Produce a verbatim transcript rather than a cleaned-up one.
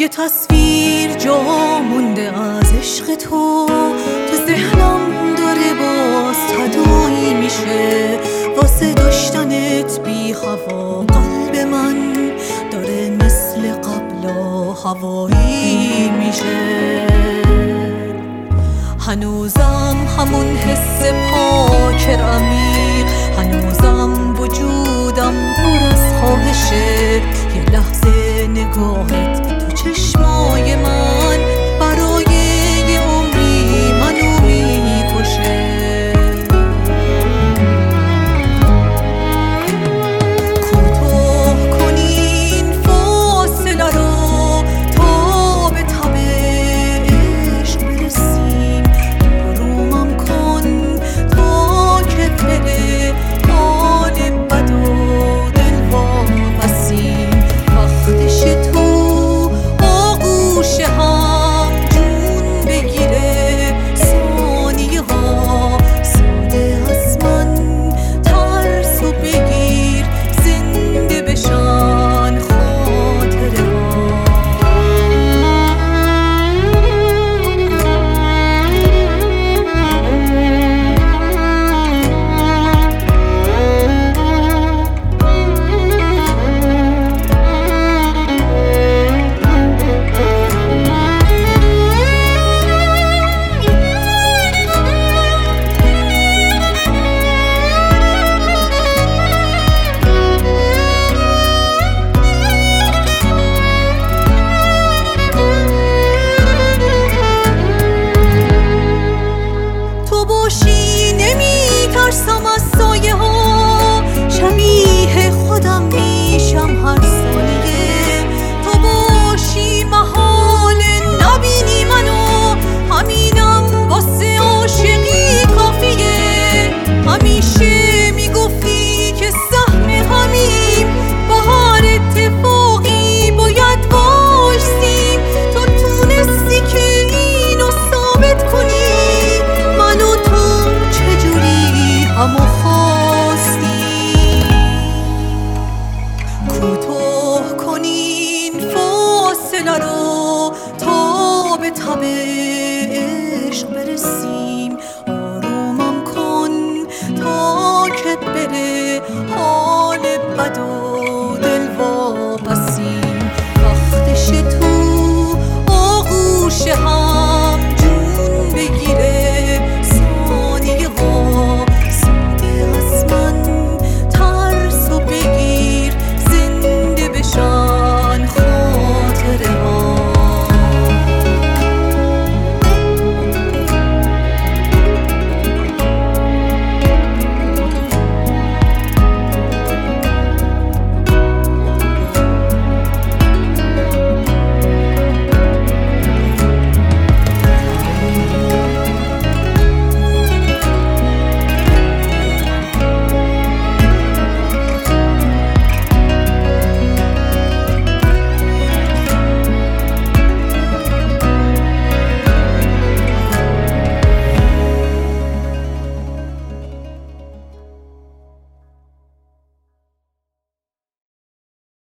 تصویر جا مونده از عشق تو، تو ذهنم داره باز تداعی میشه واسه داشتنت بی هوا. قلب من داره مثل قبلا هوایی میشه، هنوزم همون حس پاک عمیق، هنوزم وجودم پر از خواهشه. یه لحظه نگاهت تو چشمای من برای یه عمری منو میکشه. کوتاه کنی این فاصله رو تا به تب عشق برسیم، آرومم کن تا که بره حال بد و دل واپسیم. وقتش تو آغوش هم جون بگیره، ثانیه ها ساده از من ترسو بگیر، زنده بشن خاطره ها. تو باشی نمیترسم از سایه ها، شبیه خودم میشم هر ثانیه. تو باشی محال نبینی منو، همینم واسه عاشقی کافیه. همیشه میگفتی که سهم همیم، با هر اتفاقی باید باشیم. تو تونستی که اینو ثابت کنی، من و تو چجوری همو